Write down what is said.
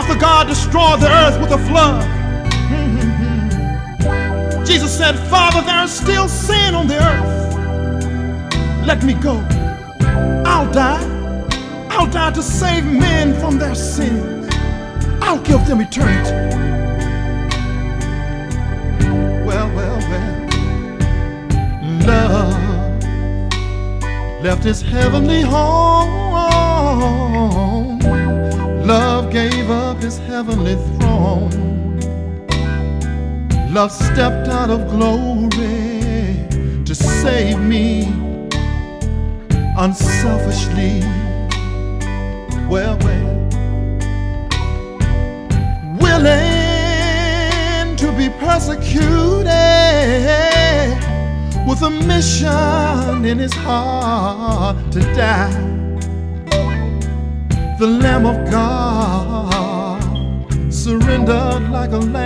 after God destroyed the earth with a flood, Jesus said, Father, there is still sin on the earth. Let me go. I'll die. I'll die to save men from their sins. I'll give them eternity. Well, love left his heavenly home. Love gave up his heavenly throne. Love stepped out of glory to save me unselfishly. Well, willing to be persecuted with a mission in his heart to die. The Lamb of God surrendered like a